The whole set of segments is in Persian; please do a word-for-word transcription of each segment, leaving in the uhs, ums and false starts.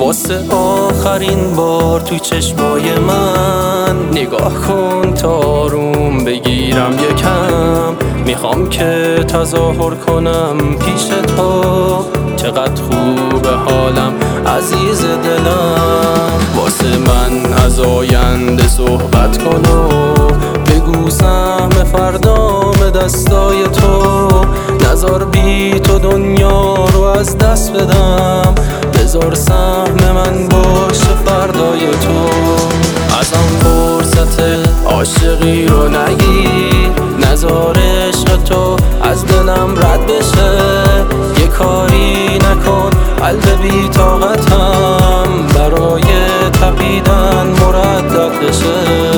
واسه آخرین بار تو چشمای من نگاه کن تا آروم بگیرم یکم. میخوام که تظاهر کنم پیش تو چقدر خوبه حالم عزیز دلم. واسه من از آینده صحبت کن و بگو سهم فردام دستای تو. نذار بی تو دنیا رو از دست بدم، بذار سهم من باشه فردای تو. ازم فرصت عاشقی رو نگیر، نذار عشق تو از دلم رد بشه. یه کاری نکن قلب بی طاقتم برای تپیدن مردد بشه.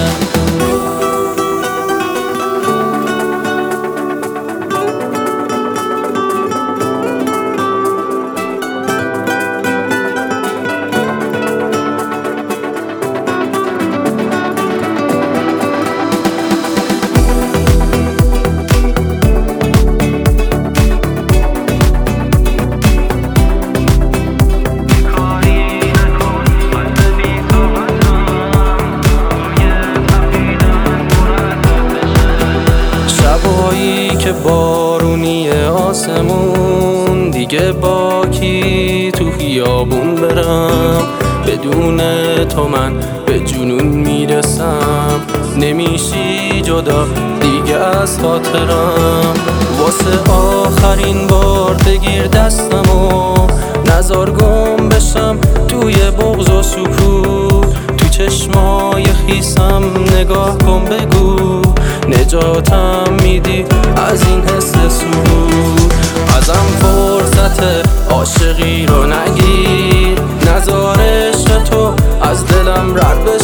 که بارونی آسمون دیگه با کی تو خیابون برم. بدون تو من به جنون میرسم، نمیشی جدا دیگه از خاطرم. واسه آخرین بار بگیر دستمو، نزار گم بشم توی بغض و سکوت. تو چشمای خیسم نگاه کن بگو نجاتم میدی از این حس سود. ازم فرصت عاشقی رو نگیر، نذار عشق تو از دلم رد بشه.